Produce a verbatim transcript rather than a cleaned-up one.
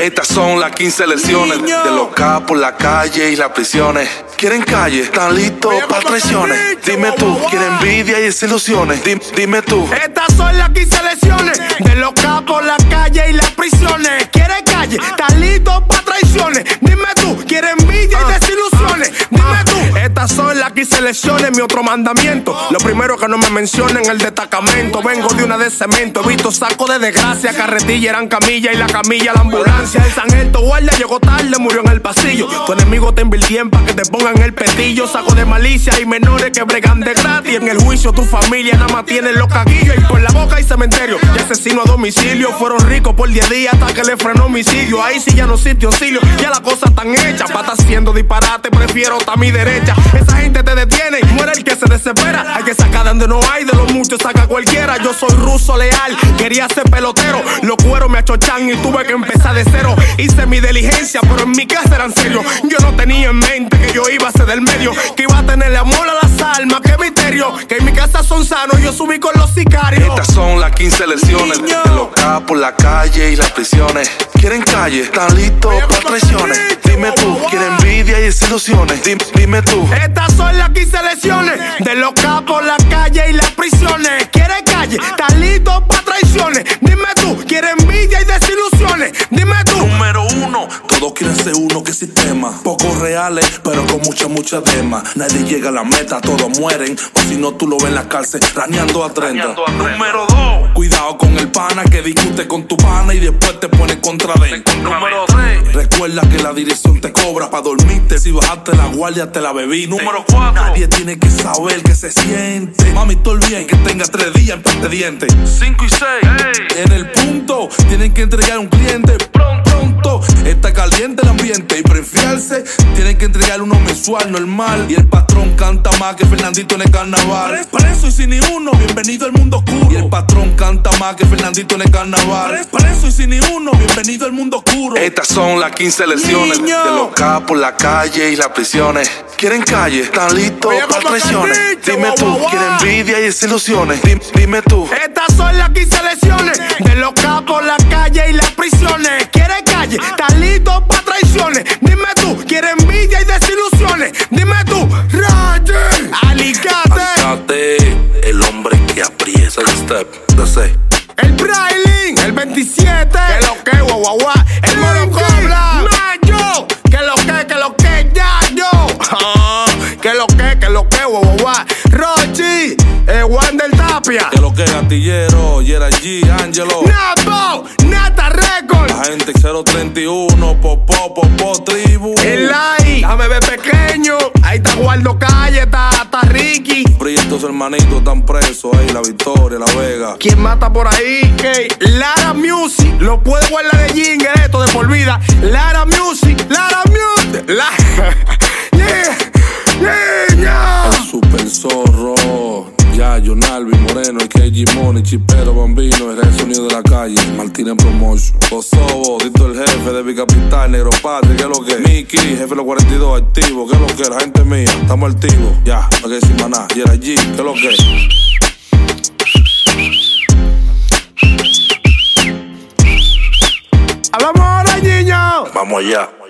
Estas son las quince lecciones de los capos, la calle y las prisiones. ¿Quieren calle? ¿Están listos para traiciones? Dime tú, ¿quieren envidia y desilusiones? Dime, dime tú. Estas son las quince lecciones de los capos, la calle y las prisiones. ¿Quieren calle? ¿Están listos para traiciones? Dime tú, ¿quieren envidia y desilusiones? Dime tú. Estas son las quince lecciones, mi otro mandamiento. Lo primero que no me mencionen el destacamento. Vengo de una de cemento, he visto saco de desgracia. Carretilla eran camilla y la camilla la ambulancia. El sargento guardia llegó tarde, murió en el pasillo. Tu enemigo te invirtieron para que te pongan el petillo. Saco de malicia y menores que bregan de gratis. En el juicio tu familia nada más tiene los caguillos. Y por la boca hay cementerio y asesino a domicilio. Fueron ricos por diez días hasta que le frenó homicidio. Ahí sí ya no existe auxilio, ya la cosa tan hecha. Pa' estar haciendo disparate, prefiero estar a mi derecha. Esa gente te detiene y muere el que se desespera. Hay que sacar de donde no hay, de los muchos saca cualquiera. Yo soy ruso leal, quería ser pelotero. Los cueros me achochan y tuve que empezar de cero. Hice mi diligencia, pero en mi casa eran serios. Yo no tenía en mente que yo iba a ser del medio, que iba a tenerle amor a las almas. Qué misterio, que en mi casa son sanos, yo subí con los sicarios. Estas son las quince lecciones Niño. de los capos, la calle y las prisiones. ¿Quieren calle? ¿Están listos para traiciones? Dime tú, ¿quieren envidia y desilusiones? Dime, dime tú. Estas son las quince lecciones de los capos, la calle y las prisiones. ¿Quieren calle? ¿Están listos para traiciones? Dime tú, ¿quieren envidia y desilusiones? Dime tú. Número uno, todos quieren ser uno que sistema. Pocos reales, pero con mucha, mucha dema. Nadie llega a la meta, todos mueren. O si no, tú lo ves en la cárcel, raneando a treinta. Número dos, cuidado con el pana que discute con tu pana y después te pone contra de él. Número tres, recuerda que la dirección te cobra pa' dormirte. Si bajaste la guardia, te la bebí. Número cuatro, nadie tiene que saber que se siente. Mami, todo el bien que tenga tres días en precedente. Cinco y seis, hey. En el punto, tienen que entregar un cliente pronto. Pronto, está caliente el ambiente y para enfriarse tienen que entregar uno mensual normal. Y el patrón canta más que Fernandito en el carnaval. Preso y sin ni uno, bienvenido al mundo oscuro. Y el patrón canta más que Fernandito en el carnaval. Preso y sin ni uno, bienvenido al mundo oscuro. Estas son las quince lecciones Niño. de los capos, la calle y las prisiones. ¿Quieren calle? ¿Están listos para traiciones? Dime tú, ¿quieren envidia y desilusiones? Dime, dime tú. Estas son las quince lecciones de los capos, la calle y las prisiones. ¿Quieren calle? ¿Están listos para traiciones? Dime tú, ¿quieren envidia y desilusiones? Dime tú, Roger, Alicate. Alicate, el hombre que aprieta el step, no sé. El Brailin, el veintisiete. Que lo que, guau, guau, guau. El Monocobla, Mayo. Que lo que, que lo que, ya yo. Ah, que lo que, que lo que, guau, guau, guau. Rochi, eh, Wander Tapia. Que lo que, Gatillero, Yera G, Angelo. Napo, Nata Record. La gente cero treinta y uno, Popó, Popó, Tribu. El like, déjame ver pequeño. Ahí está Guardo Calle, está, está Ricky. Estos hermanitos están presos ahí, la Victoria, la Vega. ¿Quién mata por ahí? Okay. Lara Music, lo puede guardar de jingle esto de por vida. Lara Music, Lara Music. La... yeah, yeah, yeah. El Super Zorro, Yayo, Nalvi, Moreno, el K G Money, Chipero, Bambino, el Rey Sonido de la Calle, Martínez Promotion, Kosovo, Dito el jefe de Bicapital, Negro Patria, ¿qué es lo que? Mickey, jefe de los cuarenta y dos, activo, ¿qué es lo que? La gente mía, estamos activos, ya, no hay que decir más nada, y era allí, ¿qué es lo que? Hablamos ahora, niño. Vamos allá.